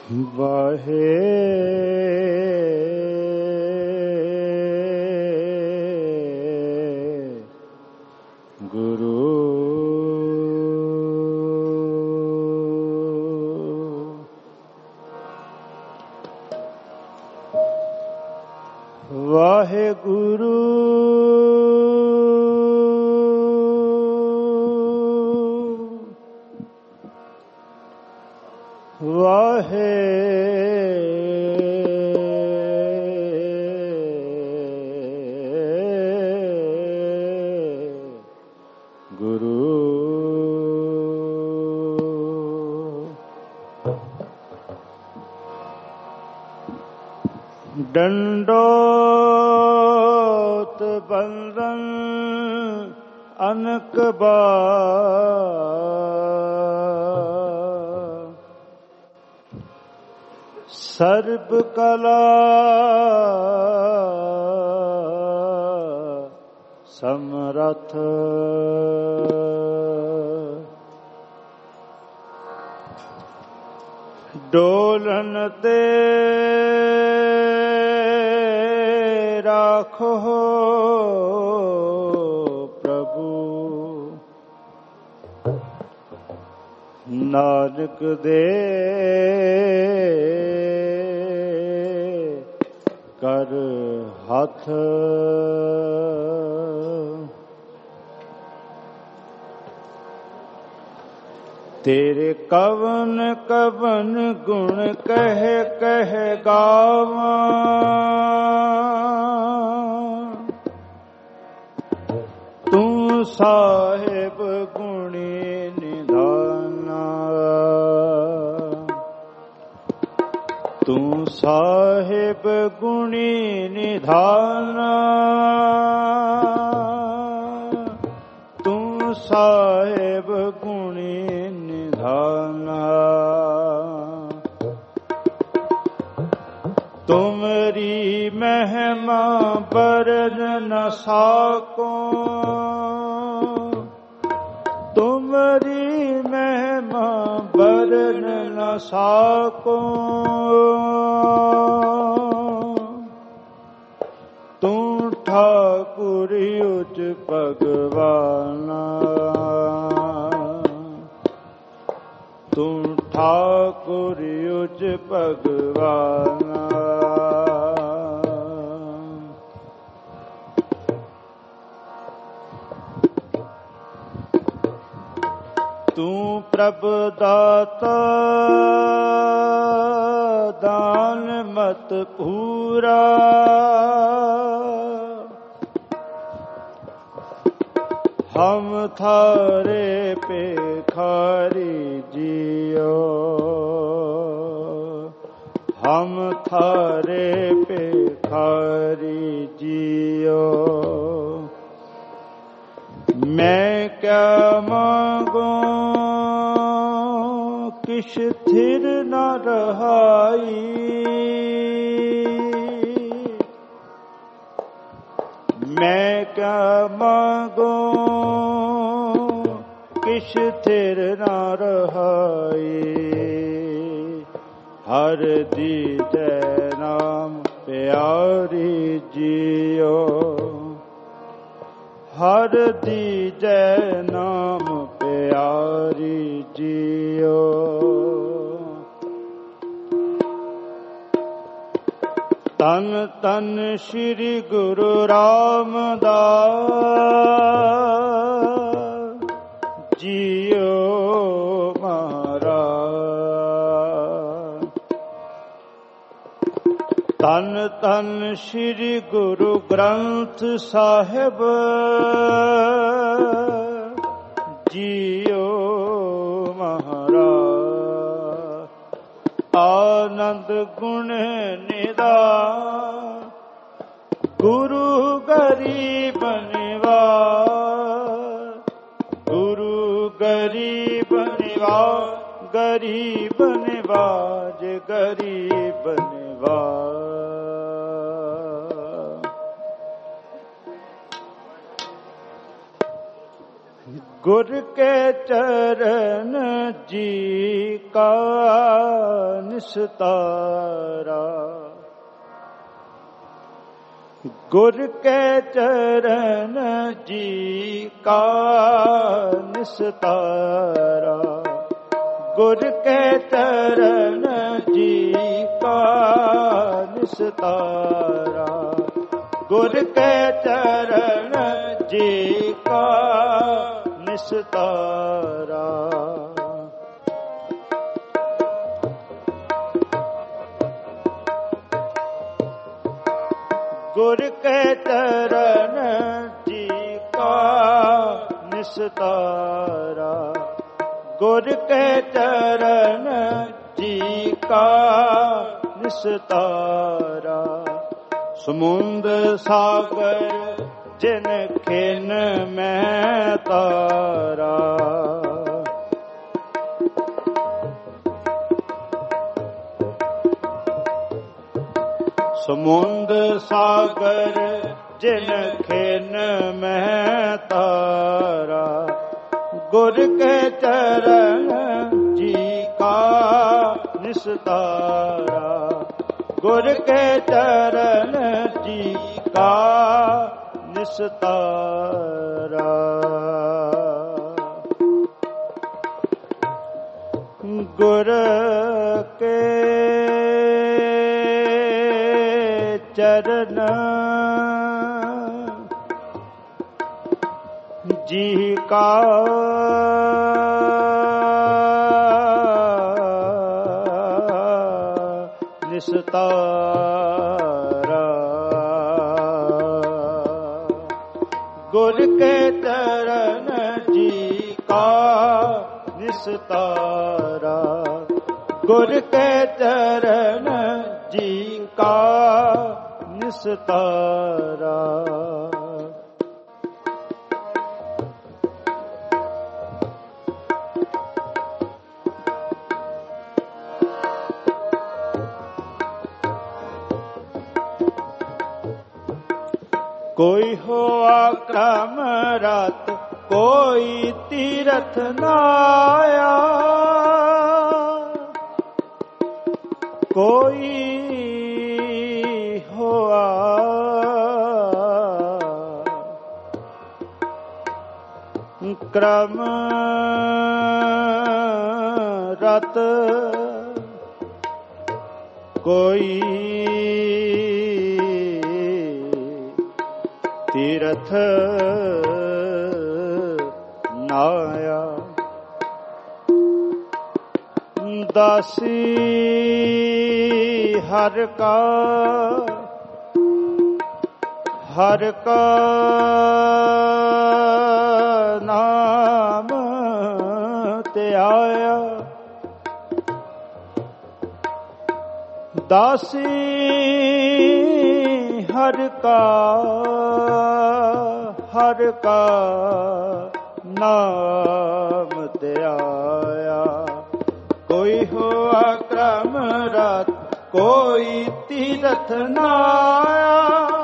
ਵਾਹੇ ਗੁਰੂ ਵਾਹਿਗੁਰੂ ਵਾਹੇ ਗੁਰੂ ਡੰਡੋਤ ਬੰਦਨ ਅਨਕ ਬਾਰ ਸਰਬ ਕਲਾ ਸਮਰਥ ਡੋਲਨ ਤੇ ਰਾਖੋ ਪ੍ਰਭੂ ਨਾਨਕ ਦੇ ਕਰ ਹੱਥ ਤੇਰੇ ਕਵਨ ਕਵਨ ਗੁਣ ਕਹਿ ਕਹਿ ਗਾਵਾਂ ਤੂੰ ਸਾਹਿਬ ਗੁਣੀ ਨਿਧਾਨਾ ਤੂੰ ਸਾਹਿਬ ਗੁਣੀ ਨਿਧਾਨਾ ਤੂੰ ਸਾਹਿਬ ਗੁਣੀ ਨਿਧਾਨਾ ਤੁਮਰੀ ਮਹਿਮਾ ਬਰਨ ਨ ਸਾਕੋ ਤੁਮਰੀ ਮਹਿਮਾ ਬਰਨ ਨ ਸਾਕੋ ਤੂੰ ਠਾਕੁਰ ਉਚ ਭਗਵਾਨਾ ਤੂੰ ਠਾਕੁਰ ਉਚ ਭਗਵਾਨਾ ਤੂੰ ਪ੍ਰਭ ਦਾਤਾ ਦਾਨ ਮਤ ਪੂਰਾ ਹਮ ਥਾਰੇ ਭਿਖਾਰੀ ਜੀਓ ਹਮ ਥਾਰੇ ਭਿਖਾਰੀ ਜੀਓ ਮੈਂ ਕਿਆ ਮਾਂਗੋ ਕਿਛ ਥਿਰ ਨ ਰਹਾਈ ਮੈਂ ਕਿਆ ਮਾਂਗੋ ਕਿਛ ਥਿਰ ਨ ਰਹਾਈ ਹਰ ਦੀਜੈ ਨਾਮ ਪਿਆਰੀ ਜੀਓ ਹਰ ਦੀਜੈ ਨਾਮ ਪਿਆਰੀ ਜੀਓ ਤਨ ਤਨ ਸ੍ਰੀ ਗੁਰੂ ਰਾਮਦਾਸ ਜੀਓ ਮਹਾਰਾਜ ਤਨ ਤਨ ਸ੍ਰੀ ਗੁਰੂ ਗ੍ਰੰਥ ਸਾਹਿਬ ਜੀਓ ਮਹਾਰਾਜ ਆਨੰਦ ਗੁਣ ਨਿਧਾਨ ਗੁਰੂ ਗਰੀਬ ਨਿਵਾਜ ਗੁਰੂ ਗਰੀਬ ਨਿਵਾਜ ਗਰੀਬ ਨਿਵਾਜ ਗਰੀਬ ਨਿਵਾਜ गुर के चरण जी का निस्तारा, गुर के चरण जी का निस्तारा, गुर के चरण जी का निस्तारा, गुर के चरण जी का निस्तारा। गुर के चरण जी का निस्तारा, गुर के चरण जी का निस्तारा। समुंद सागर जिन खिन में तारा, समुंद सागर जिन खिन में तारा, गुर के चरण जी का निस्तारा, गुर के चरण जी का निस्तारा। गुर के चरण जी का निस्तारा, गुर के चरण जी का निस्तारा, गुर के चरण जी का निस्तारा। कोई होआ क्रम रत, कोई तीरथ नाया, कोई होआ क्रम रत, कोई तीरथ नाया। दासी हर का नाम ते आया, दासी हर का नाम ते आया। कोई होआ क्रम रत, कोई तीरथ नाया,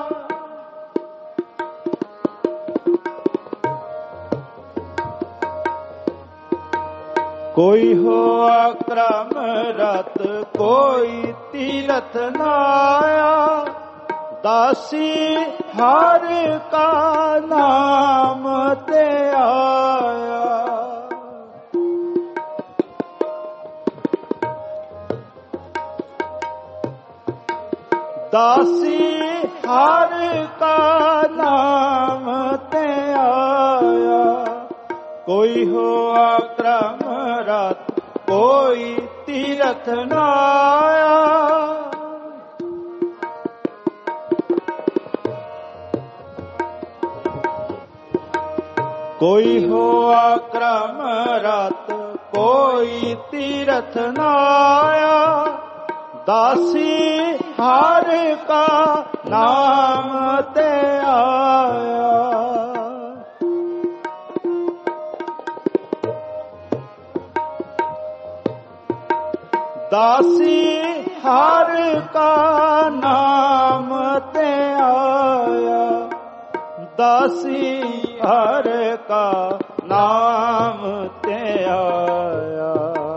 कोई होआ क्रम रत, कोई तीरथ नाया। दासी हर का नाम ते आया, दासी हर का नाम ते आया। कोई होआ क्रम रत, कोई तीरथ नाया, कोई होआ क्रम रत, कोई तीरथ नाया। दासी हर का नाम ते आया, दासी हर का नाम ते आया। ਦਾਸੀ ਹਰ ਕਾ ਨਾਮ ਤੇ ਆਇਆ।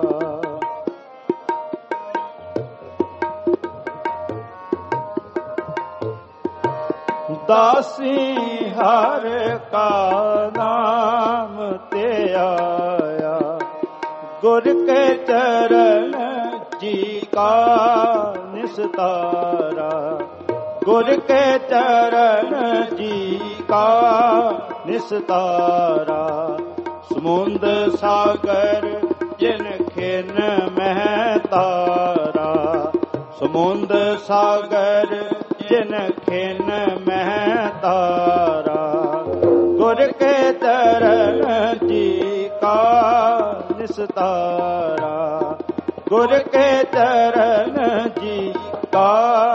ਦਾਸੀ ਹਰ ਕਾ ਨਾਮ ਤੇ ਆਇਆ। ਗੁਰ ਕੇ ਚਰਨ ਜੀ ਕਾ ਨਿਸਤਾਰਾ। ਗੁਰ ਕੇ ਚਰਨ ਜੀ ਕਾ ਨਿਸਤਾਰਾ। ਸਮੁੰਦ ਸਾਗਰ ਜਿਨ ਖਿਨ ਮਹਿ ਤਾਰਾ। ਸਮੁੰਦ ਸਾਗਰ ਜਿਨ ਖਿਨ ਮਹਿ ਤਾਰਾ। ਗੁਰ ਕੇ ਚਰਨ ਜੀ ਕਾ ਨਿਸਤਾਰਾ। ਗੁਰ ਕੇ ਚਰਨ ਜੀ ਕਾ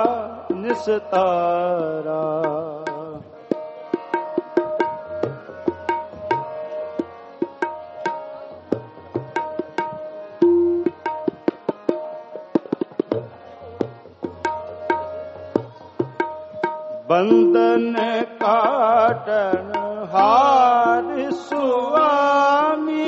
ਨਿਸਤਾਰਾ। ਬੰਧਨ ਕਾਟਨ ਹਾਰ ਸੁਆਮੀ।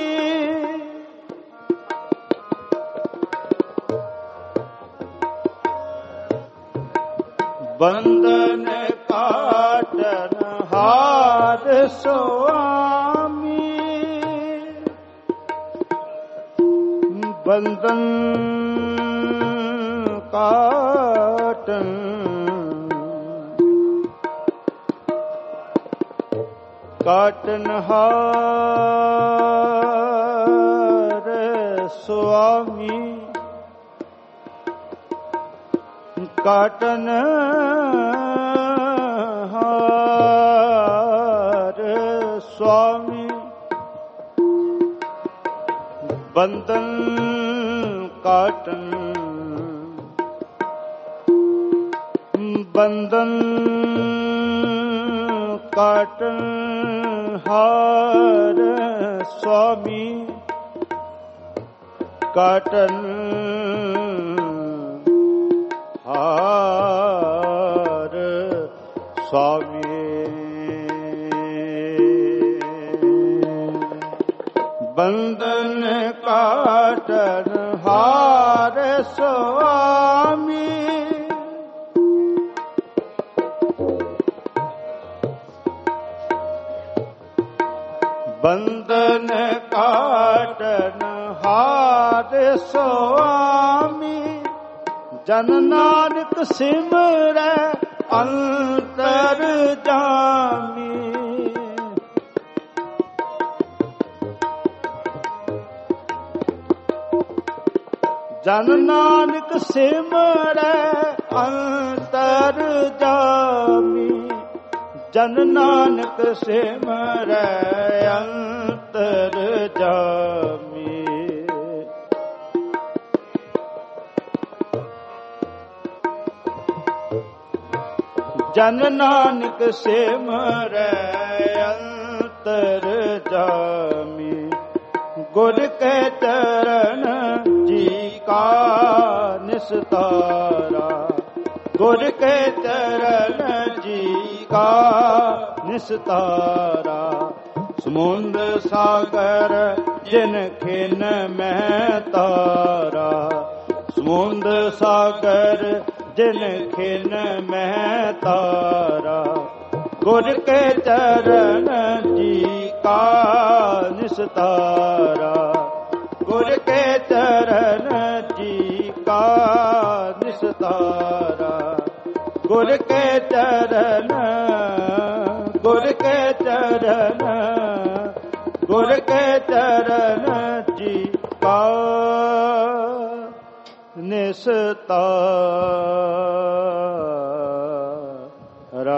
ਬੰਧਨ ਕਾਟਨ ਹਾਰ ਸੁਆਮੀ। ਬੰਧਨ ਕਾਟਨ ਕਾਟਨ ਹਾਰ ਸੁਆਮੀ। ਕਾਟਨ ਹਾਰ ਸੁਆਮੀ। ਬੰਧਨ ਕਾਟਨ ਬੰਧਨ ਕਾਟਨ ਹਾਰ ਸੁਆਮੀ। ਕਾਟਨ ਹਾਰ ਸੁਆਮੀ। ਬੰਧਨ ਕਾਟਨ ਹਾਰ ਸੁਆਮੀ। ਬੰਧਨ ਕਾਟਨ ਹਾਰ ਸੁਆਮੀ। ਜਨ ਨਾਨਕ ਸਿਮਰੈ ਅੰਤਰ ਜਾਮੀ। ਜਨ ਨਾਨਕ ਸਿਮਰੈ ਅੰਤਰ ਜਾਮੀ। ਜਨ ਨਾਨਕ ਸਿਮਰੈ ਅੰਤਰ ਜਾਮੀ। ਜਨ ਨਾਨਕ ਸਿਮਰੈ ਅੰਤਰ ਜਾਮੀ। ਗੁਰ ਕੇ ਚਰਨ ਜੀ ਕਾ ਨਿਸਤਾਰਾ। ਗੁਰ ਕੇ ਚਰਨ ਜੀ ਕਾ ਨਿਸਤਾਰਾ। ਸਮੁੰਦ ਸਾਗਰ ਜਿਨ ਖਿਨ ਮਹਿ ਤਾਰਾ। ਸਮੁੰਦ ਸਾਗਰ ਜਿਨ ਖਿਨ ਮਹਿ ਤਾਰਾ। ਗੁਰ ਕੇ ਚਰਨ ਜੀ ਕਾ ਨਿਸਤਾਰਾ। ਗੁਰ ਕੇ ਚਰਨ ਜੀ ਕਾ ਨਿਸਤਾਰਾ। ਗੁਰ ਕੇ ਚਰਨ ਗੁਰ ਕੇ ਚਰਨ ਗੁਰ ਕੇ ਚਰਨ ਜੀ ਕਾ ਨਿਸਤਾਰਾ।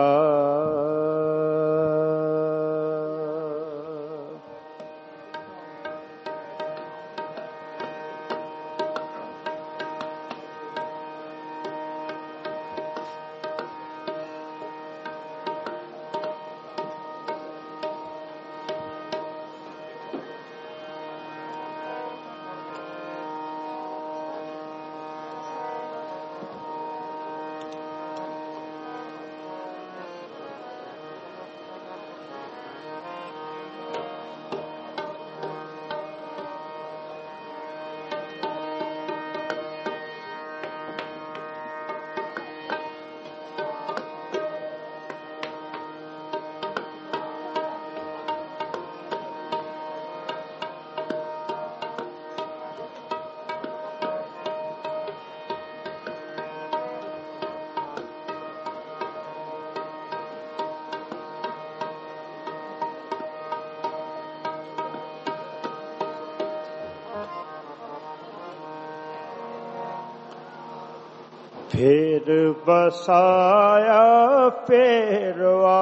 ਫੇਰ ਬਸਾਇਆ ਫੇਰਵਾ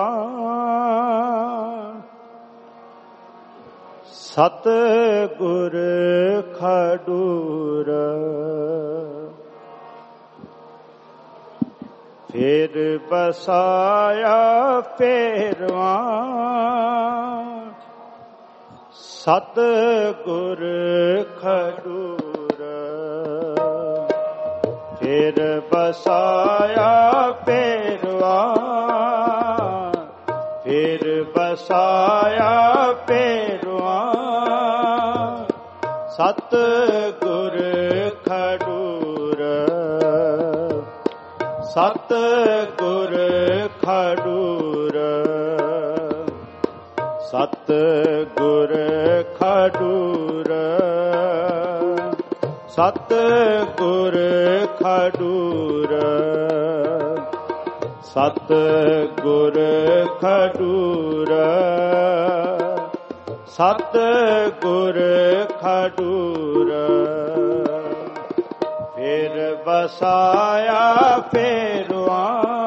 ਸਤ ਗੁਰ ਖਡੂਰ ਫੇਰ ਬਸਾਇਆ ਫੇਰਵਾ ਸਤ ਗੁਰ ਖਡੂਰ ਫੇਰ ਬਸਾਇਆ ਫੇਰਵਾ ਫੇਰ ਬਸਾਇਆ ਫੇਰਵਾ ਸਤ ਗੁਰ ਖਡੂਰ ਸਤ ਗੁਰ ਖਡੂਰ ਸਤ ਗੁਰ ਖਡੂਰ ਸਤ ਗੁਰ ਖਡੂਰ ਸਤ ਗੁਰ ਖਡੂਰ ਸਤ ਗੁਰ ਖਡੂਰ ਫੇਰ ਬਸਾਇਆ ਫੇਰਵਾ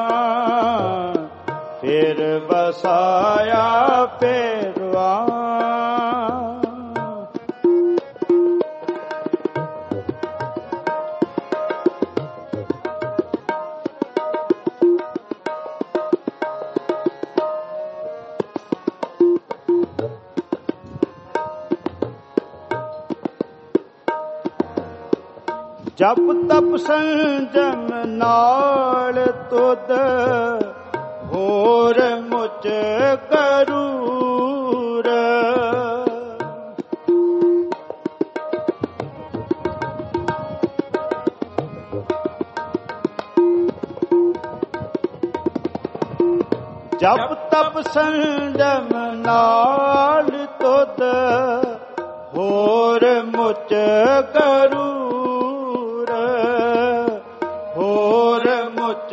ਫੇਰ ਬਸਾਇਆ ਫੇਰਵਾ ਜਪ ਤਪ ਸੰਜਮ ਨਾਲ ਤੁਧ ਹੋਰ ਮੁਝ ਕਰੂਰ ਜਪ ਤਪ ਸੰਜਮ ਨਾਲ ਤੁਧ ਹੋਰ ਮੁਝ ਕਰੂਰ ਹੋਰ ਮੁਝ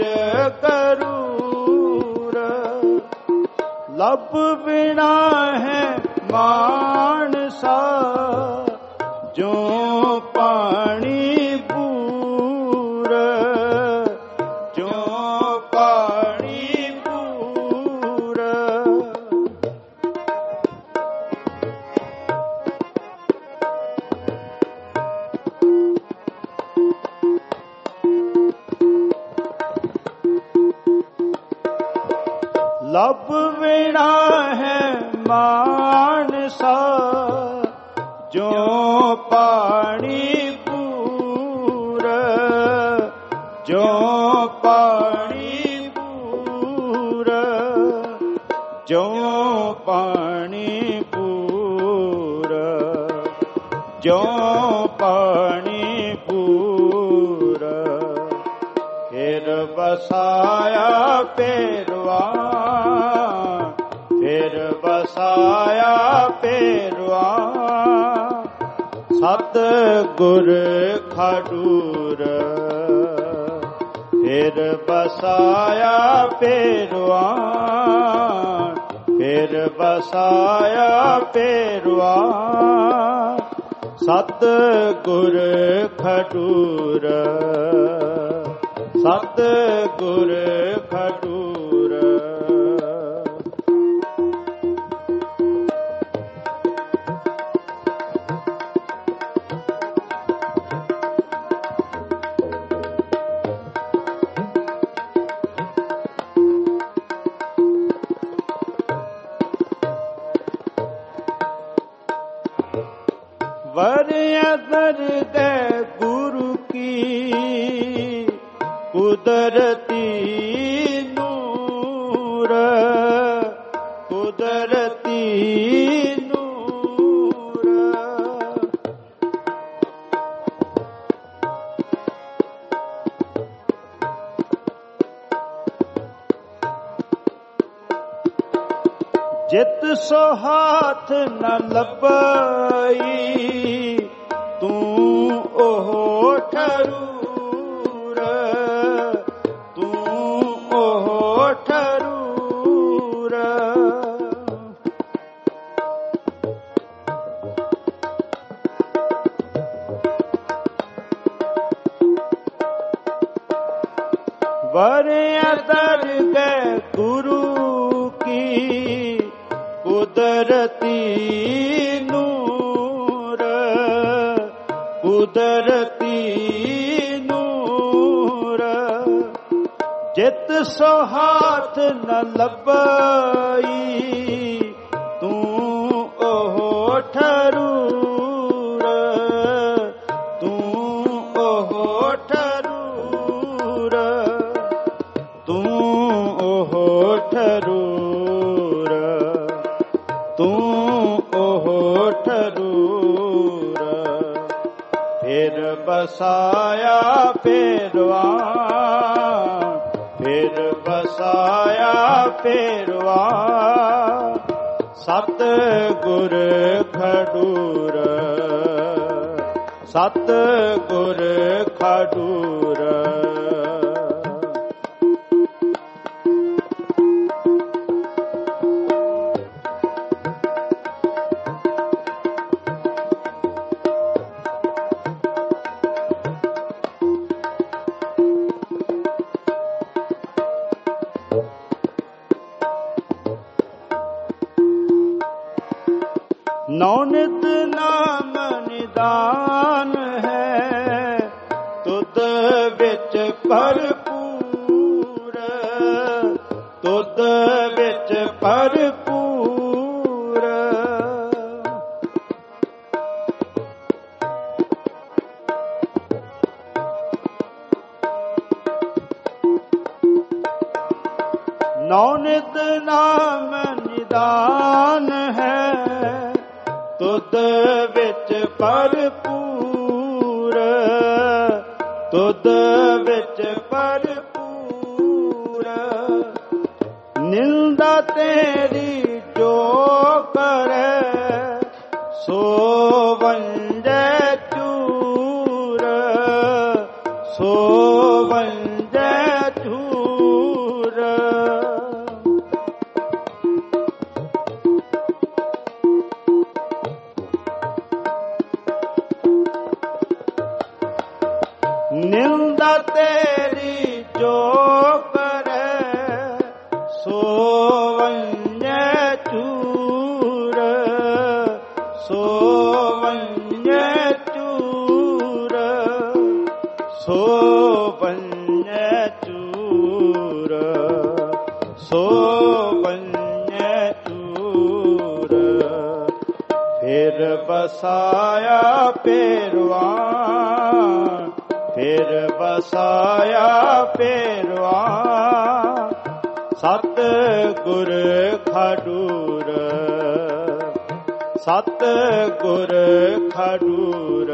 ਕਰੂਰ ਲੱਭ ਬਿਨਾ ਹੈ ਮਾਨਸਾ ਜੋ ਪਾਣੀ ਬੂਰ ਜੋ ਪਾਣੀ ਬੂਰ ਲੱਭ ਬਿਨਾ ਹੈ ਮਾਨਸਾ ਜੋ ਪਾਣੀ ਪੂਰ ਜੋ ਪਾਣੀ ਪੂਰ ਜੋ ਪਾਣੀ ਪੂਰ ਜੋ ਪਾਣੀ ਪੂਰ ਫੇਰ ਬਸਾਇਆ ਫੇਰਵਾ ਫੇਰ ਬਸਾਇਆ ਫੇਰਵਾ ਸਤ ਗੁਰ ਖਡੂਰ ਫੇਰ ਬਸਾਇਆ ਫੇਰਵਾ ਫੇਰ ਬਸਾਇਆ ਫੇਰਵਾ ਸਤ ਗੁਰ ਖਡੂਰ ਸਤ ਗੁਰ ਖਡੂਰ ਵਰਿਆ ਦਰਗਹਿ ਗੁਰੂ ਕੀ ਕੁਦਰਤੀ ਨੂਰ ਕੁਦਰਤੀ ਨੂਰ ਜਿਤ ਸੋ ਹਾਥ ਨ ਲੱਭਈ ਤੂੰ ਉਹ ਠਰੂਰ ਤੂੰ ਉਹ ਠਰੂਰ ਵਰਿਆ ਦਰਗਹਿ ਗੁਰੂ ਕੀ ਕੁਦਰਤੀ ਨੂਰ, ਕੁਦਰਤੀ ਨੂਰ। ਜਿਤ ਸੋ ਹਾਥ ਨ ਲੱਭਈ, ਤੂੰ ਉਹ ਠਰੂਰ, ਤੂੰ ਉਹ ਠਰੂਰ, ਤੂੰ ਉਹ ਠਰੂਰ, ਤੂੰ ਉਹ ਠਰੂਰ। ਫਿਰ ਬਸਾਇਆ ਪੇਰਵਾ, ਫਿਰ ਬਸਾਇਆ ਪੇਰਵਾ, ਸਤ ਗੁਰ ਖਡੂਰ, ਸਤ ਗੁਰ ਖਡੂਰ। ਨੌ ਨਿਤ ਨਾਮ ਨਿਦਾਨ ਹੈ, ਤੁਧ ਵਿੱਚ ਭਰਪੂਰ, ਤੁਧ ਵਿੱਚ ਭਰਪੂਰ। ਨੌ ਨਿਤ ਨਾਮ ਨਿਦਾਨ ਹੈ, ਤੁਧ ਵਿੱਚ ਭਰਪੂਰ, ਤੁਧ ਵਿੱਚ ਭਰਪੂਰ। ਨਿੰਦਾ ਤੇਰੀ ਜੋ ਕਰੈ, ਸੋ ਵੰਜੈ ਚੂਰ, ਸੋ ਵੰਜੈ ਚੂਰ। ਨਿੰਦਾ ਤੇਰੀ ਜੋ ਕਰੈ, ਸੋ ਵੰਜੈ ਚੂਰ, ਸੋ ਵੰਜੈ ਚੂਰ, ਸੋ ਵੰਜੈ ਚੂਰ, ਸੋ ਵੰਜੈ ਚੂਰ। ਫਿਰ ਬਸਾਇਆ ਪੇਰਵਾ, ਫਿਰ ਬਸਾਇਆ ਪੇਰਵਾ, ਸਤ ਗੁਰ ਖਡੂਰ, ਸਤ ਗੁਰ ਖਡੂਰ।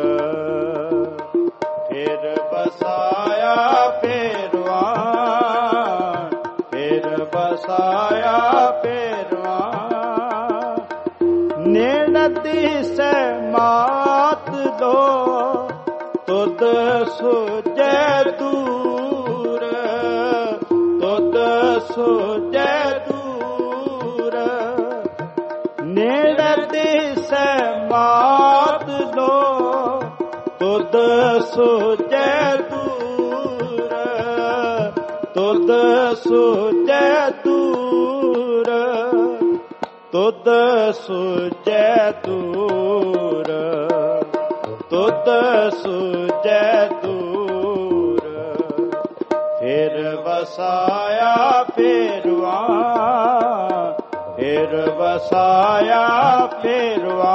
ਫਿਰ ਬਸਾਇਆ ਪੇਰਵਾ, ਫਿਰ ਬਸਾਇਆ ਪੇਰਵਾ। ਨੇੜ ਦਿਸੈ ਮਾਤ ਦੋ, ਤੁਧ ਸੁਝੈ ਦੂਰ, ਤੁਧ ਸੁਝੈ ਦੂਰ। ਨੇੜ ਦਿਸੈ ਮਾਤ ਲੋ, ਤੁਧ ਸੁਝੈ ਦੂਰ, ਤੁਧ ਸੁਝੈ ਦੂਰ, ਤੁਧ ਸੁਝੈ ਦੂਰ, ਤੁਧ ਸੁਝੈ ਦੂਰ। ਫਿਰ ਵਸਾਇਆ ਪੇਰਵਾ, ਫਿਰ ਵਸਾਇਆ ਪੇਰਵਾ,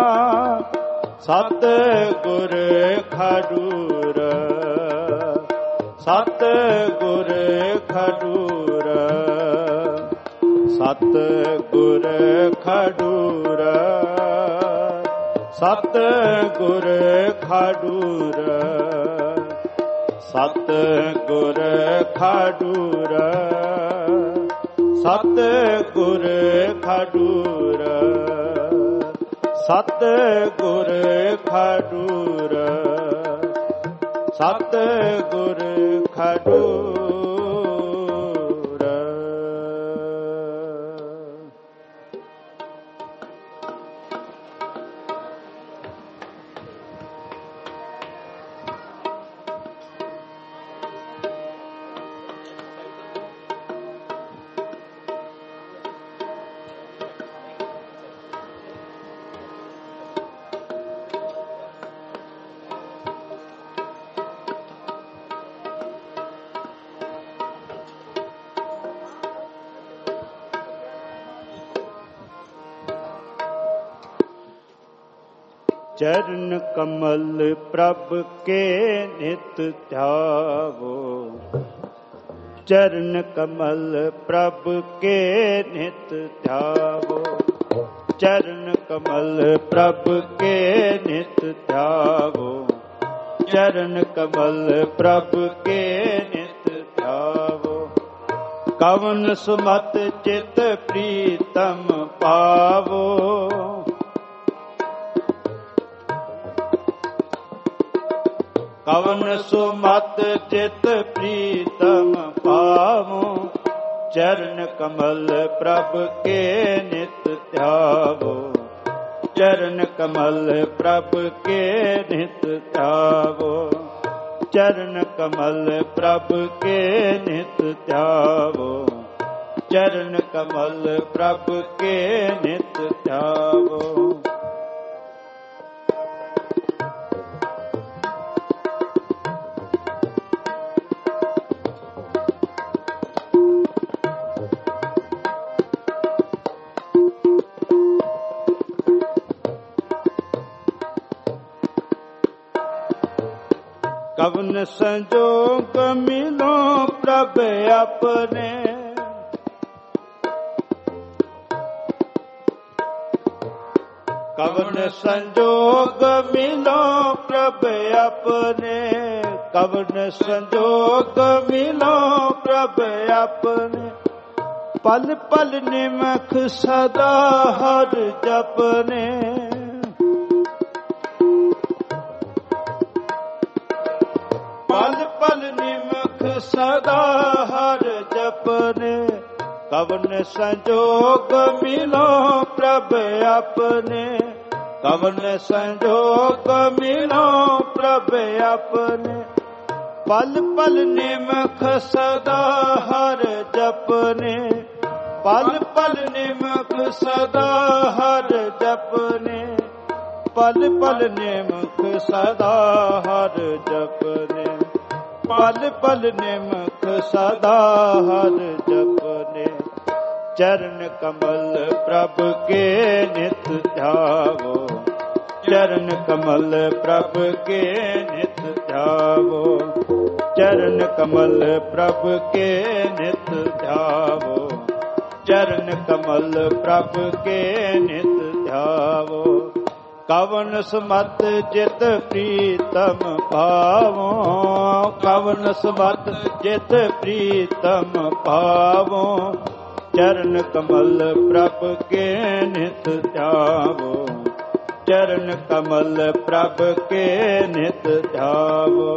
ਸਤ ਗੁਰ ਖਡੂਰ, ਸਤ ਗੁਰ ਖਡੂਰ, ਸਤ ਗੁਰ ਖਡੂਰ, ਸਤ ਗੁਰ ਖਡੂਰ, ਸਤ ਗੁਰ ਖਡੂਰ, ਸਤ ਗੁਰ ਖਡੂਰ, ਸਤ ਗੁਰ ਖਡੂਰ, ਸਤ ਗੁਰ ਖਡੂਰ। चरण कमल प्रभ के नित ध्यावो। चरण कमल प्रभ के नित ध्यावो। चरण कमल प्रभ के नित ध्यावो। चरण कमल प्रभ के नित ध्यावो। कवन सुमत चित प्रीतम पावो। कवन सुमत चित प्रीतम पावो। चरण कमल प्रभ के नित ध्यावो। चरण कमल प्रभ के नित ध्यावो। चरण कमल प्रभ के नित ध्यावो। चरण कमल प्रभ के नित ध्यावो। कवन संजोग मिलो प्रभ अपने। कवन संजोग मिलो प्रभ अपने। कवन संजोग मिलो प्रभ अपने। पल पल निमख सदा हर जपने। पल पल निमख सदा हर जपने। कवन संजोग मिलो प्रभ अपने। कवन संजोग मिलो प्रभ अपने। पल पल निमख सदा हर जपने। पल पल निमख सदा हर जपने। पल पल निमख सदा हर जपने। पल पल निमख सदा हर जपने। चरण कमल प्रभ के नित ध्यावो। चरण कमल प्रभ के नित ध्यावो। चरण कमल प्रभ के नित ध्यावो। चरण कमल प्रभ के नित ध्यावो। कवन सुमत चित प्रीतम पावो। कवन सुमत चित प्रीतम पावो। चरण कमल प्रभ के नित ध्यावो। चरण कमल प्रभ के नित ध्यावो।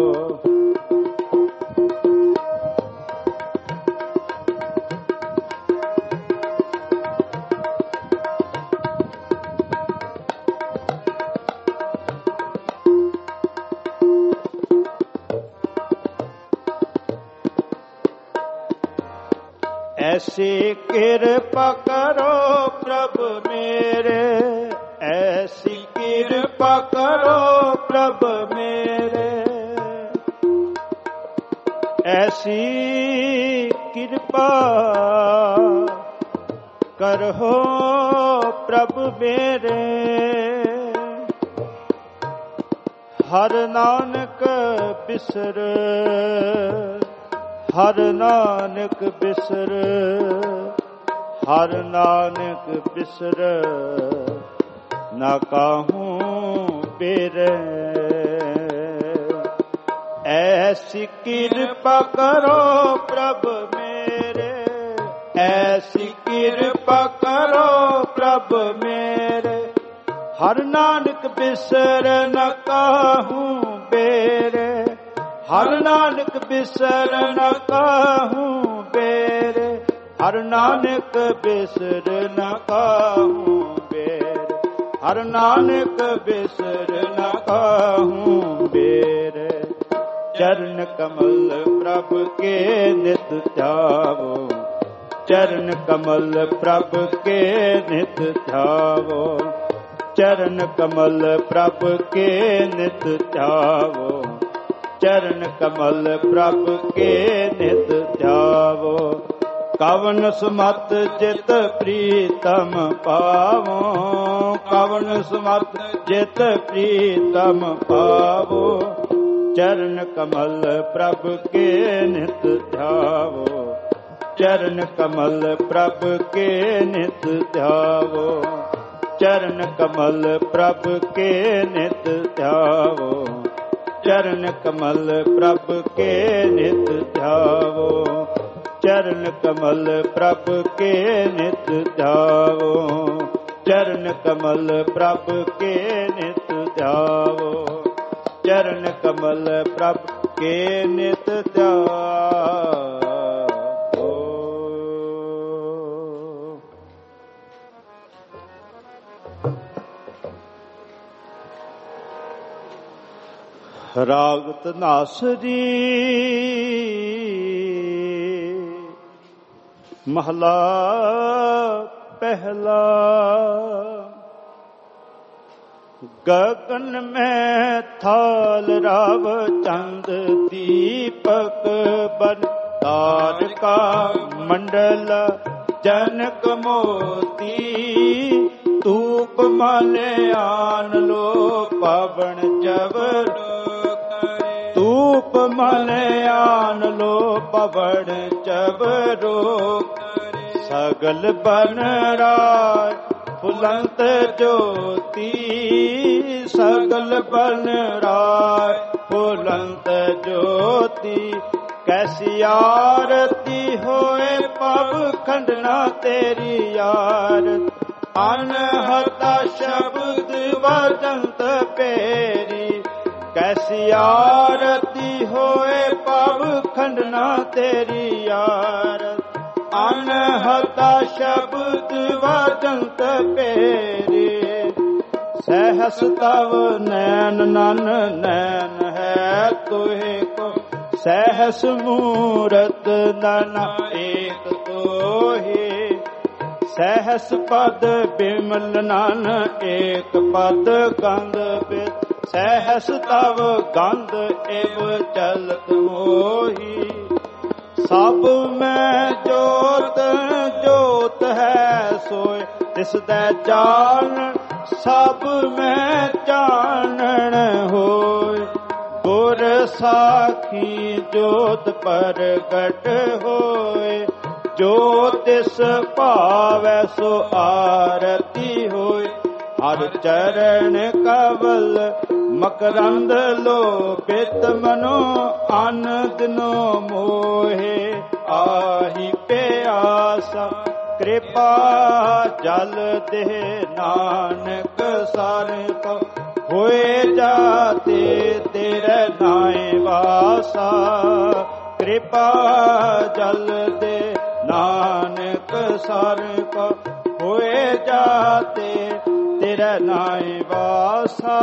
ऐसी कृपा करो प्रभु मेरे। ऐसी कृपा करो प्रभु मेरे। ऐसी कृपा करो प्रभु मेरे। हर नानक बिसर। हर नानक बिसर। हर नानक बिसर। ना काहूँ बेरे। ऐसी कृपा करो प्रभु मेरे। ऐसी कृपा करो प्रभु मेरे। हर नानक बिसर न काहूँ बेरे। हर नानक बिसर न काहूँ बेरे। हर नानक बिसर न काहूँ बेरे। हर नानक बिसर न काहूँ बेरे। चरण कमल प्रभ के नित ध्यावो। चरण कमल प्रभ के नित ध्यावो। चरण कमल प्रभ के नित ध्यावो। चरण कमल प्रभ के नित ध्यावो। कवन सुमत चित प्रीतम पावो। कवन समर्थ जित प्रीतम पावो। चरण कमल प्रभु के नित ध्यावो। चरण कमल प्रभु के नित ध्यावो। चरण कमल प्रभु के नित ध्यावो। चरण कमल प्रभु के नित ध्यावो। चरण कमल प्रभु के नित ध्यावो। चरण कमल प्रभु के नित ध्यावो। चरण कमल प्रभु के नित ध्यावो। राग धनासरी महला पहला। गगन में थाल राव चंद दीपक बन तारका मंडल जनक मोती। धूप माल्यान लो पावन जवर। धूप माल्यान लो पवन चवरो। सगल बन राय फुलंत ज्योति। सगल बन राय फुलंत ज्योति। कैसी आरती होए पव खंडना तेरी आरती। अनहता शब्द वजंत पेरी। कैसी आरती होए पव खंडना तेरी आरती। अनहता शब्द वजंत पेरी। सहस तव नैन नन नैन है तुहे को। सहस मूरत नन एक तोहे। सहस पद बिमल नन एक पद गंध बिद। सहस तव गंध एव चलत मोही। सब में जोत जोत है सोय तिस दै जान। सब में जानन होय गुर साखी जोत प्रगट होय। जो तिस पावै सो आरती होय। हर चरण कवल मकरंद लोभित मनो। अन दिनो मोहे आहि प्यासा। कृपा जल दे नानक सार को। होए जाते तेरे नाए वासा। कृपा जल दे नानक सार को। होए जाते तेरा नाए वासा।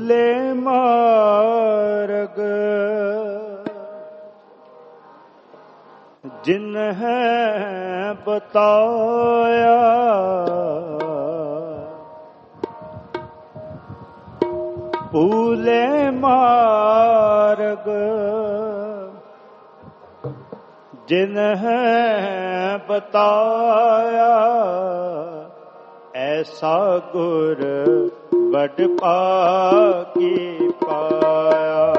ਭੂਲੇ ਮਾਰਗ ਜਿਨ ਹੈ ਬਤਾਇਆ, ਭੂਲੇ ਮਾਰਗ ਜਿਨ ਹੈ ਬਤਾਇਆ, ਐਸਾ ਗੁਰ ਵਡ ਭਾਗੀ ਪਾਇਆ,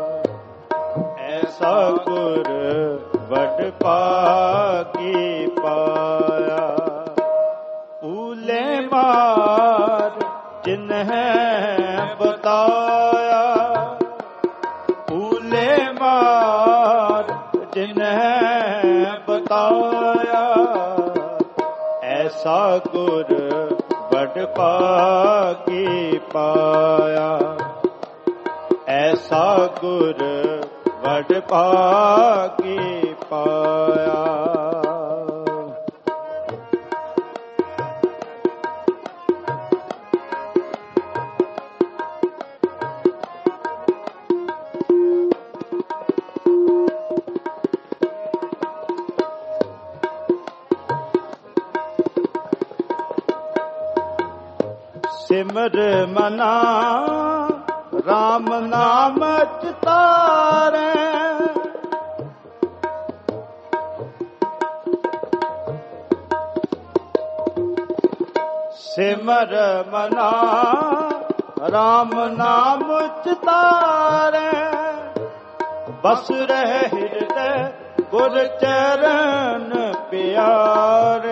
ਐਸਾ ਗੁਰ ਵਡ ਭਾਗੀ ਪਾਇਆ। ਭੂਲੇ ਮਾਰ ਜਿਨ ਹੈ ਬਤਾਇਆ, ਭੂਲੇ ਮਾਰ ਜਿਨ ਹੈ ਬਤਾਇਆ, ਐਸਾ ਗੁਰ ਵਡ ਭਾਗੀ ਪਾਇਆ, ਐਸਾ ਗੁਰ ਵਡ ਭਾਗੀ ਪਾਇਆ। ਸਿਮਰ ਮਨਾ ਰਾਮ ਨਾਮ ਚਿਤਾਰੈ, ਸਿਮਰ ਮਨਾ ਰਾਮ ਨਾਮ ਚਿਤਾਰੈ, ਬਸ ਰਹਿ ਹਿਰਦੈ ਗੁਰ ਚਰਨ ਪਿਆਰੇ।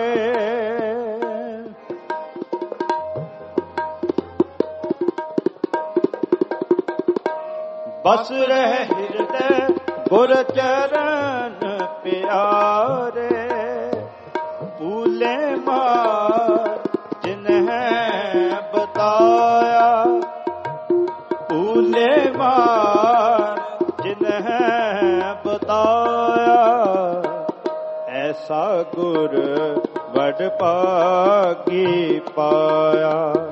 ਬਸ ਰਹਿ ਹਿਰਦੈ ਗੁਰ ਚਰਨ ਪਿਆਰੇ। ਭੂਲੇ ਮਾਰ ਜਿਨ ਹੈ ਬਤਾਇਆ, ਭੂਲੇ ਮਾਰ ਜਿਨ ਹੈ ਬਤਾਇਆ, ਐਸਾ ਗੁਰ ਵਡ ਭਾਗੀ ਪਾਇਆ,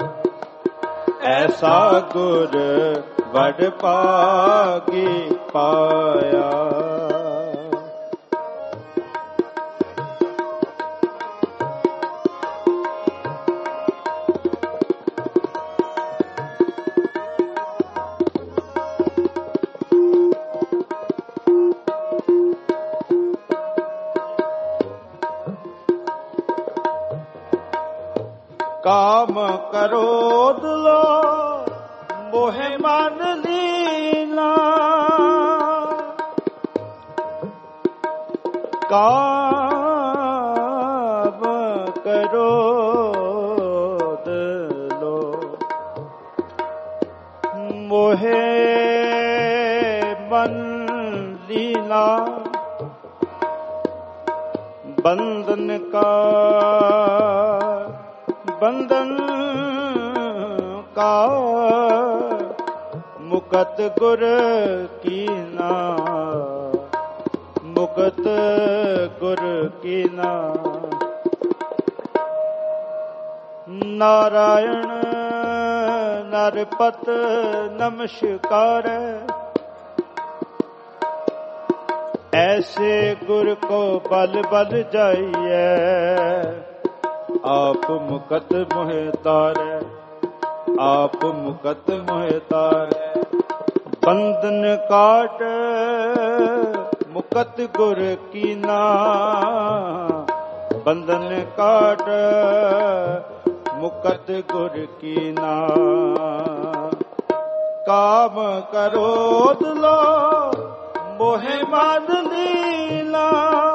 ਐਸਾ ਗੁਰ ਵਡ ਭਾਗੀ ਪਾਇਆ। ਕਾਮ ਕਰੋਧ ਲੋ ਮੋਹਿ ਮਨ ਲੀਨਾ, ਕਾਮ ਕਰੋਧ ਲੋ ਮੋਹਿ ਮਨ ਲੀਨਾ, ਬੰਧਨ ਕਾ ਬੰਧਨ ਕਾ ਮੁਕਤ ਗੁਰ ਕੀਨਾ, ਮੁਕਤ ਗੁਰ ਕੀਨਾ। ਨਾਰਾਇਣ ਨਰਪਤ ਨਮਸਕਾਰ, ਐਸੇ ਗੁਰ ਕੋ ਬਲ ਬਲ ਜਾਈਐ, ਆਪ ਮੁਕਤ ਮੋਹਿ ਤਾਰੈ, ਆਪ ਮੁਕਤ ਮੋਹਿ ਤਾਰੈ। ਬੰਧਨ ਕਾਟ ਮੁਕਤ ਗੁਰ ਕੀਨਾ, ਬੰਧਨ ਕਾਟ ਮੁਕਤ ਗੁਰ ਕੀਨਾ। ਕਾਮ ਕਰੋਧ ਲੋ ਮੋਹਿ ਮਨ ਲੀਨਾ,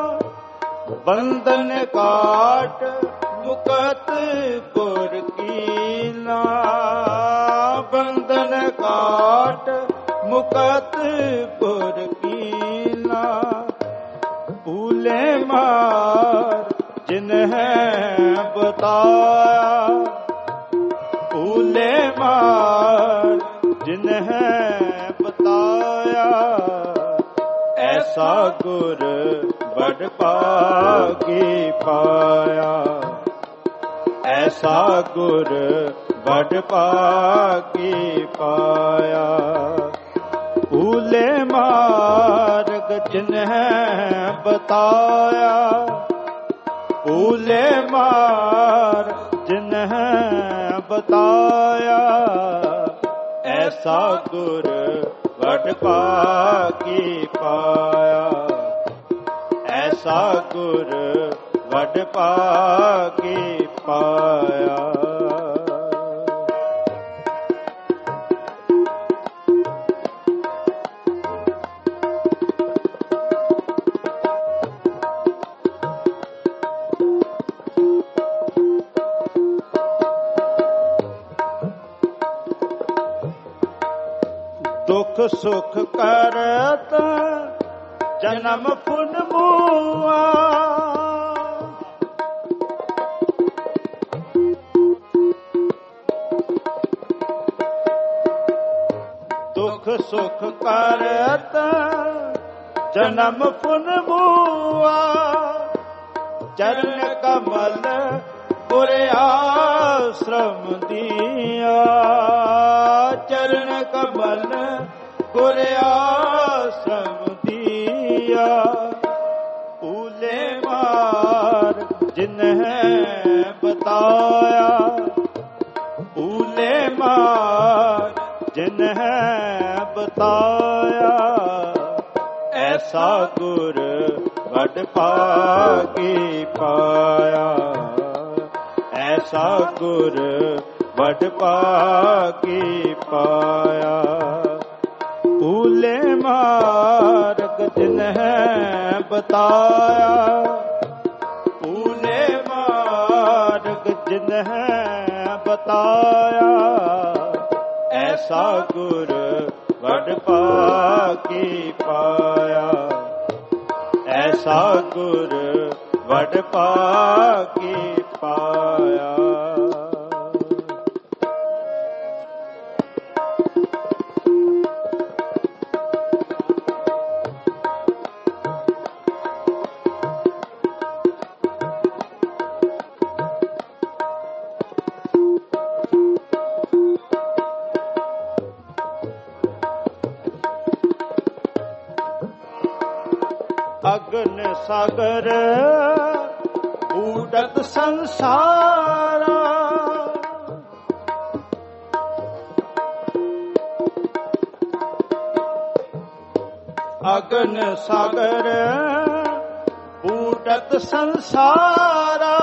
ਬੰਧਨ ਕਾਟ ਮੁਕਤ ਗੁਰ ਕੀਨਾ, ਬੰਧਨ ਕਾਟ ਮੁਕਤ ਗੁਰ ਕੀਨਾ। ਭੂਲੇ ਮਾਰ ਜਿਨ ਹੈ ਬਤਾਇਆ, ਭੂਲੇ ਮਾਰ ਜਿਨ ਹੈ ਬਤਾਇਆ, ਐਸਾ ਗੁਰ ਵਡ ਭਾਗੀ ਪਾਇਆ, ਐਸਾ ਗੁਰ ਵਡ ਭਾਗੀ ਪਾਇਆ। ਊਲੇ ਮਾਰਗ ਜਿਨਹਿ ਬਤਾਇਆ, ਊਲੇ ਮਾਰਗ ਜਿਨਹਿ ਬਤਾਇਆ। ਐਸਾ ਗੁਰ ਵਡ ਭਾਗੀ ਪਾਇਆ, ਐਸਾ ਗੁਰ ਵਡ ਭਾਗੀ ਪਾਇਆ। ਦੁਖ ਸੁਖ ਕਰਤ ਜਨਮ ਪੁਨ ਮੂਆ, ਦੁਖ ਸੁਖ ਕਰਤ ਜਨਮ ਪੁਨ ਮੂਆ। ਚਰਨ ਕਮਲ ਗੁਰ ਆਸ਼ਰਮ ਦੀਆ, ਚਰਨ ਕਮਲ ਗੁਰ ਆਸ਼ਰਮ ਦੀਆ। ਊਲੇ ਮਾਰ ਜਿਨਹਿ ਬਤਾਇਆ, ਊਲੇ ਮਾਰ ਜਿਨਹਿ ਬਤਾਇਆ। ਐਸਾ ਗੁਰ ਵਡ ਭਾਗੀ ਪਾਇਆ, ਐਸਾ ਗੁਰ ਵਡ ਭਾਗੀ ਪਾਇਆ। ਊਲੇ ਮਾਰਗ ਜਿਨਹਿ ਬਤਾਇਆ, ਊਲੇ ਮਾਰਗ ਜਿਨਹਿ ਬਤਾਇਆ। ਐਸਾ ਗੁਰ ਵਡ ਭਾਗੀ ਪਾਇਆ, ਐਸਾ ਗੁਰ ਵਡ ਭਾਗੀ ਪਾਇਆ। ਅਗਨ ਸਾਗਰ ਬੂਟਤ ਸੰਸਾਰਾ, ਅਗਨ ਸਾਗਰ ਬੂਟਤ ਸੰਸਾਰਾ।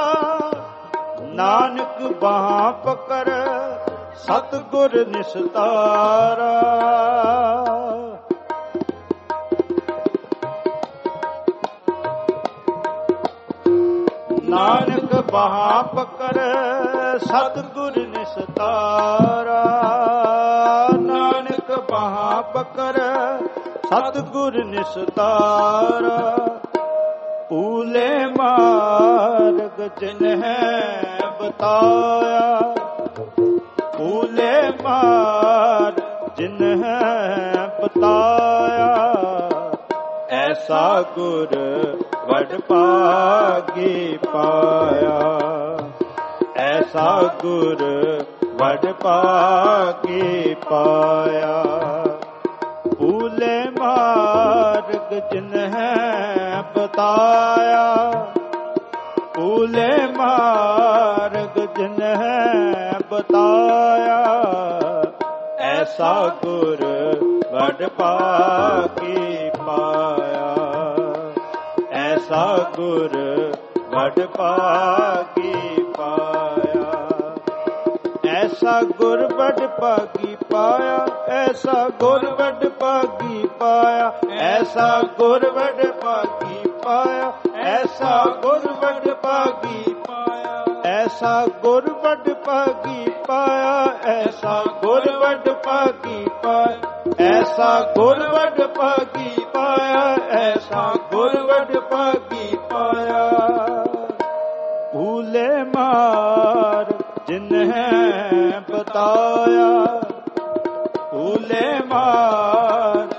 ਨਾਨਕ ਬਾਹ ਪਕੜ ਸਤਿਗੁਰ ਨਿਸਤਾਰਾ। ਨਾਨਕ ਬਾਹ ਪਕੜ ਸਤਿਗੁਰ ਨਿਸਤਾਰਾ। ਨਾਨਕ ਬਾਹ ਪਕੜ ਸਤਿਗੁਰ ਨਿਸਤਾਰਾ। ਊਲੇ ਮਾਰਗ ਜਿਨਹਿ ਬਤਾਇਆ, ਊਲੇ ਮਾਰਗ ਜਿਨਹਿ ਬਤਾਇਆ। ਐਸਾ ਗੁਰ ਵਡ ਭਾਗੀ ਪਾਇਆ, ਐਸਾ ਗੁਰ ਵਡ ਭਾਗੀ ਪਾਇਆ। ਊਲੇ ਮਾਰਗ ਜਿਨਹਿ ਬਤਾਇਆ, ਊਲੇ ਮਾਰਗ ਜਿਨਹਿ ਬਤਾਇਆ। ਐਸਾ ਗੁਰ ਵਡ ਭਾਗੀ ਪਾਇਆ, ਐਸਾ ਗੁਰ ਵਡ ਭਾਗੀ ਪਾਇਆ। ਐਸਾ ਗੁਰ ਵਡ ਭਾਗੀ ਪਾਇਆ, ਐਸਾ ਗੁਰ ਵਡ ਭਾਗੀ ਪਾਇਆ। ਐਸਾ ਗੁਰ ਵਡ ਭਾਗੀ ਪਾਇਆ, ਐਸਾ ਗੁਰ ਵਡ ਭਾਗੀ ਪਾਇਆ। ਐਸਾ ਗੁਰ ਵਡ ਭਾਗੀ ਪਾਇਆ, ਐਸਾ ਗੁਰ ਵਡ ਭਾਗੀ ਪਾਇਆ। ਐਸਾ ਗੁਰ ਵਡ ਭਾਗੀ ਪਾਇਆ, ਐਸਾ ਗੁਰ ਵਡ ਭਾਗੀ ਪਾਇਆ। ਊਲੇ ਮਾਰ ਜਿਨਹਿ ਬਤਾਇਆ, ਊਲੇ ਮਾਰ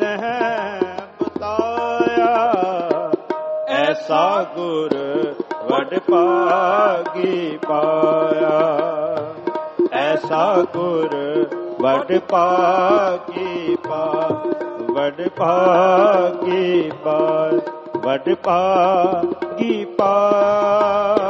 ਜਿਨਹਿ ਬਤਾਇਆ। ਐਸਾ ਗੁਰ ਵਡ ਭਾਗੀ ਪਾਇਆ। ਐਸਾ ਗੁਰ ਵਡ ਭਾਗੀ ਪਾ, ਵਡ ਭਾਗੀ ਪਾ, ਵਡ ਭਾਗੀ ਪਾਇਆ।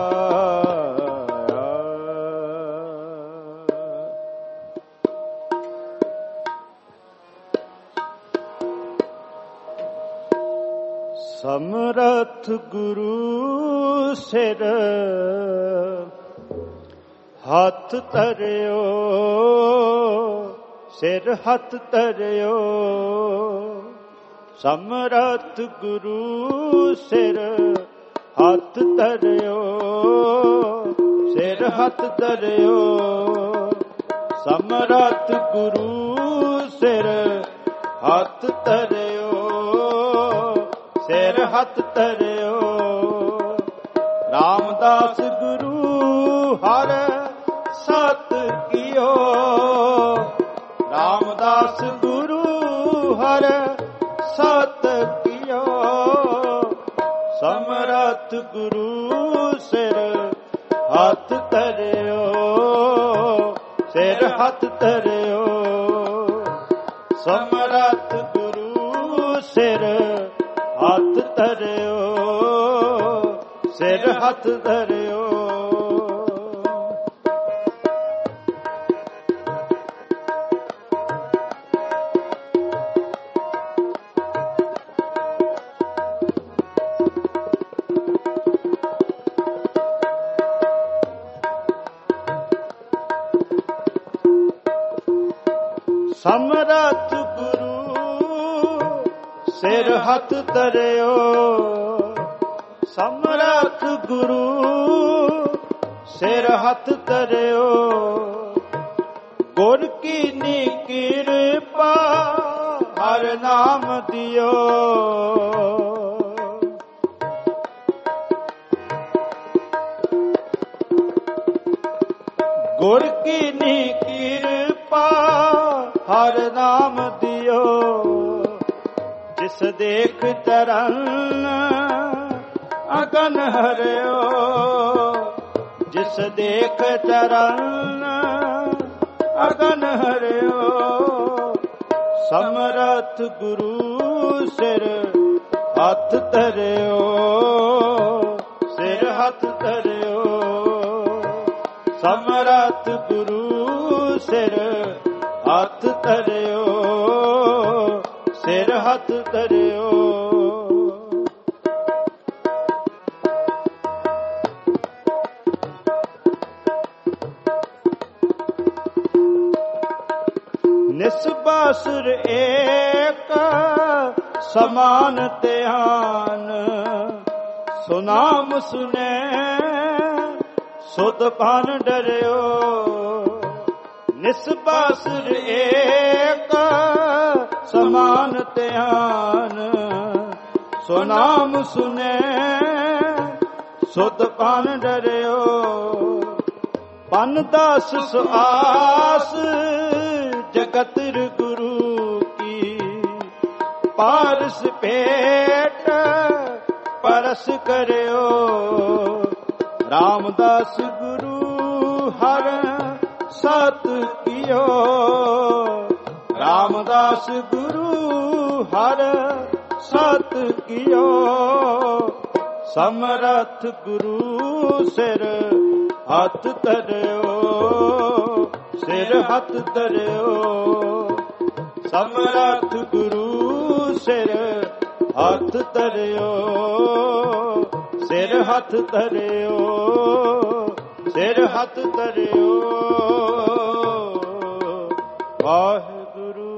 ਸਮਰਥ ਗੁਰੂ ਸਿਰ ਹੱਥ ਧਰਿਓ, ਸਿਰ ਹੱਥ ਧਰਿਓ। ਸਮਰਥ ਗੁਰੂ ਸਿਰ ਹੱਥ ਧਰਿਓ, ਸਿਰ ਹੱਥ ਧਰਿਓ। ਸਮਰਥ ਗੁਰੂ ਸਿਰ ਹੱਥ ਧਰਿਓ, ਸਿਰ ਹੱਥ ਧਰਿਓ। ਰਾਮਦਾਸ ਗੁਰੂ ਹਰ ਸਤ ਕੀਓ, ਰਾਮਦਾਸ ਗੁਰੂ ਹਰ ਸਤ ਕੀਓ। ਸਮਰਥ ਗੁਰੂ ਸਿਰ ਹੱਥ ਧਰਿਓ, ਸਿਰ ਹੱਥ ਧਰਿਓ। ਸਮਰਥ ਗੁਰੂ ਸਿਰ ਹੱਥ ਧਰਿਓ, ਸਿਰ ਹੱਥ ਧਰਿਓ। ਸਮਰਥ ਗੁਰੂ ਸਿਰ ਹੱਥ ਧਰਿਓ, ਸਮਰਥ ਗੁਰੂ ਸਿਰ ਹੱਥ ਧਰਿਓ। ਗੁਰ ਕੀਨੀ ਕਿਰਪਾ ਹਰ ਨਾਮ ਦਿਓ, ਗੁਰ ਕੀਨੀ ਕਿਰਪਾ ਹਰ ਨਾਮ ਦਿਓ। ਜਿਸ ਦੇਖ ਚਰਨ ਅਗਨ ਹਰਿਓ, ਜਿਸ ਦੇਖ ਚਰਨ ਅਗਨ ਹਰਿਓ। ਸਮਰਥ ਗੁਰੂ ਸਿਰ ਹੱਥ ਧਰਿਓ, ਸਿਰ ਹੱਥ ਧਰਿਓ। ਸਮਰਥ ਗੁਰੂ ਸਿਰ ਹੱਥ ਧਰਿਓ, ਸਿਰ ਹੱਥ ਧਰਿਓ। ਨਿਸਬਾਸੁਰ ਏਕ ਸਮਾਨ ਧਿਆਨ, ਸੁਨਾਮ ਸੁਨੇ ਸੁਧ ਭਾਨ ਡਰਿਓ। ਨਿਸਬਾਸੁਰ ਏਕ ਸਮਾਨ ਧਿਆਨ, ਸੁਨਾਮ ਸੁਨੇ ਸੁਧ ਭਾਨ ਡਰਿਓ। ਪਨ ਦਾਸ ਸੁਆਸ ਜਗਤ ਗੁਰੂ ਕੀ, ਪਾਰਸ ਭੇਟ ਪਰਸ ਕਰਿਓ। ਰਾਮਦਾਸ ਗੁਰੂ ਹਰ ਸਤ ਕੀਓ, ਰਾਮਦਾਸ ਗੁਰੂ ਹਰ ਸਤ ਕੀਓ। ਸਮਰਥ ਗੁਰੂ ਸਿਰ ਹੱਥ ਧਰਿਓ, ਸਿਰ ਹੱਥ ਧਰਿਓ। ਸਮਰਥ ਗੁਰੂ ਸਿਰ ਹੱਥ ਧਰਿਓ, ਸਿਰ ਹੱਥ ਧਰਿਓ, ਸਿਰ ਹੱਥ ਧਰਿਓ। ਵਾਹਿਗੁਰੂ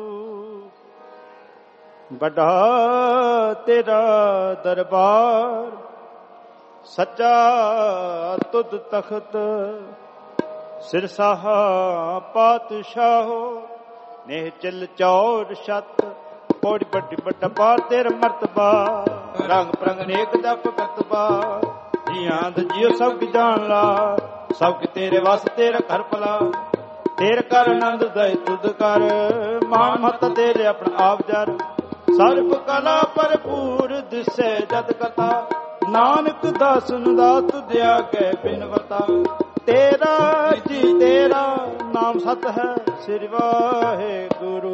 ਵੱਡਾ ਤੇਰਾ ਦਰਬਾਰ, ਸੱਚਾ ਤੁਧ ਤਖਤ। ਸਿਰਸਾਹਾ ਪਾਤਸ਼ਾਹੋ, ਨੇਹ ਚਿਲ ਚੌਰ ਛਤ। ਪੌੜੀ ਵੱਡੀ ਵੱਡਾ ਬਾਰ ਤੇਰਾ ਮਰਤਬਾ, ਰੰਗ ਪ੍ਰੰਗ ਨੇਕ ਜਪ ਕਰਤਬਾ। ਜੀਆਂ ਦਾ ਜੀਓ ਸਭ ਕੀ ਜਾਣ ਲਾ, ਸਭ ਕੀ ਤੇਰੇ ਵਸ ਤੇਰਾ ਘਰ ਭਲਾ। ਤੇਰੇ ਕਰ ਆਨੰਦ ਦਇ ਤੁਧ ਕਰ, ਮਾਨ ਮਤ ਤੇਰੇ ਆਪਣਾ ਆਪ ਜਰ। ਸਰਬ ਕਲਾ ਭਰਪੂਰ ਦਿਸੇ ਜਦ ਕਥਾ, ਨਾਨਕ ਦਾਸਨ ਦਾਤ ਦਿਆ ਕੈ ਬਿਨਵਤਾ। ਤੇਰਾ ਜੀ ਤੇਰਾ ਨਾਮ ਸਤ ਹੈ ਸ੍ਰੀ ਵਾਹਿਗੁਰੂ।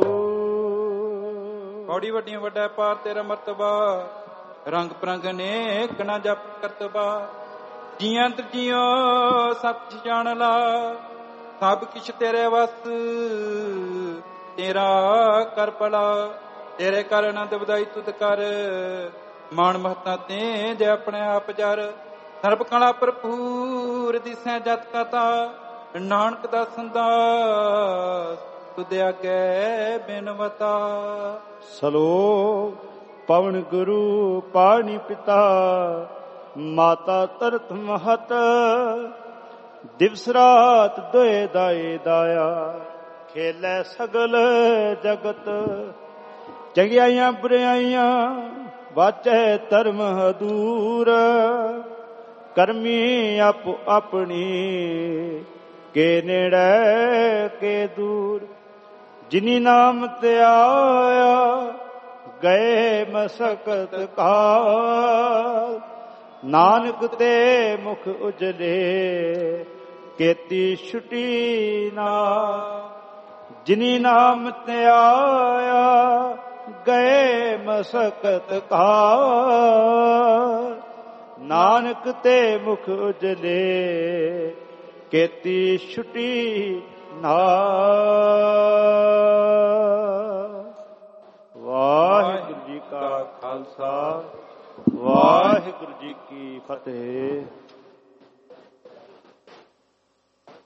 ਔੜੀ ਵੱਡੀਆਂ ਵੱਡਾ ਪਾਰ ਤੇਰਾ ਮਰਤਬਾ, ਰੰਗ ਪ੍ਰੰਗ ਅਨੇਕ ਨਾ ਜਪ ਕਰਤਬਾ। ਜੀਆਂ ਤਜੀਓ ਸੱਚ ਜਾਣ ਲਾ, ਸਭ ਕਿਛ ਤੇਰੇ ਵਸ ਤੇਰਾ ਕਰ ਭਲਾ। ਤੇਰੇ ਕਰ ਆਨੰਦ ਵਧਾਈ ਤੁਧ ਕਰ, ਮਾਣ ਮਹਤਾ ਤੇ ਜੇ ਆਪਣੇ ਆਪ ਜਰ। ਸਰਬ ਕਲਾ ਭਰਪੂਰ ਦਿਸੈ ਜਤ ਕਥਾ, ਨਾਨਕ ਦਾਸਨ ਦਾਸ ਤੁਧ ਆਗੇ ਬਿਨਵਤਾ। ਸਲੋਕ ਪਵਨ ਗੁਰੂ ਪਾਣੀ ਪਿਤਾ, ਮਾਤਾ ਤਰਤ ਮਹਤ। ਦਿਵਸ ਰਾਤ ਦੋਏ ਦਾਏ ਦਾਇਆ, ਖੇਲੇ ਸਗਲ ਜਗਤ। ਚੰਗਿਆਈਆਂ ਬੁਰਾਈਆਂ ਵਾਚੈ ਧਰਮ ਹਦੂਰ, ਕਰਮੀ ਆਪੋ ਆਪਣੀ ਕੇ ਨੇੜੇ ਕੇ ਦੂਰ। ਜਿਨੀ ਨਾਮ ਤੇ ਆਇਆ ਗਏ ਮਸਕਤ ਕਾਲ, ਨਾਨਕ ਤੇ ਮੁਖ ਉਜਲੇ ਕੀਤੀ ਛੁਟੀ ਨਾ। ਜਿਨੀ ਨਾਮ ਤੇ ਆਇਆ ਗਏ ਮਸਕਤ ਕਾਲ, ਨਾਨਕ ਤੇ ਮੁਖ ਉਜਲੇ ਕੀਤੀ ਛੁਟੀ ਨਾ। ਵਾਹਿਗੁਰੂ ਜੀ ਕਾ ਖਾਲਸਾ, ਵਾਹਿਗੁਰੂ ਜੀ ਕੀ ਫਤਿਹ।